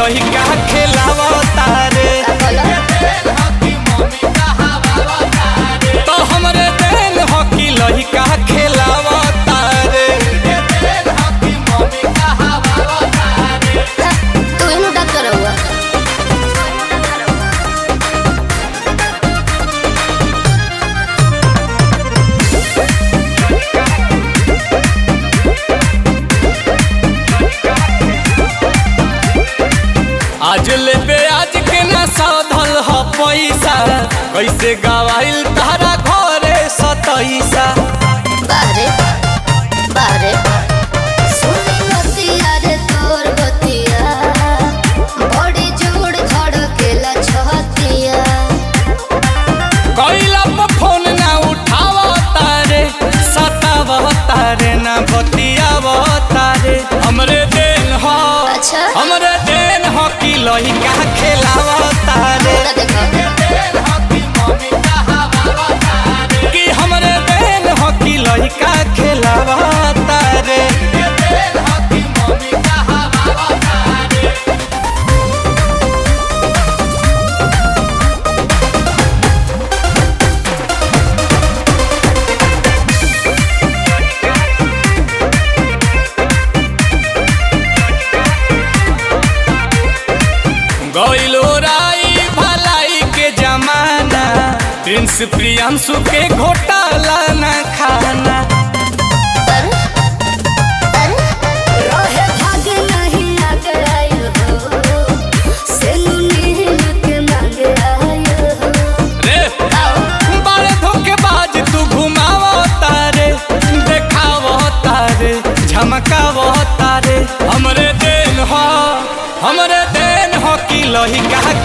लहिका खेलावा तारे तो हमरे देन हो कि लहिका खेलावा तारे तू इनु डॉक्टर हुआ आज ले आज के ना साधल ह पैसा कैसे गवाइल तारा घरे सतैसा बारे बारे सुनी बतिया रे तोर बतिया बड़ी जोड़ धड़केला छतिया कैला पर फोन ना उठावा तारे सतावा तारे ना बतियावा तारे हमरे देन हो अच्छा हमरे देन हो कि लहिका खेलावा तारे कि हमरे देन हो कि लहिका खेलावा तारे गइलो राई भलाई के जमाना प्रिंस प्रियांशु के घोटाला न खाना रहे भाग नहीं आगे आयो हो सेनु नील के मांगे आयो हो रे बड़े धोखेबाज तू घुमावो तारे देखावो तारे झमकावो तारे हमरे देन हो कि लहिका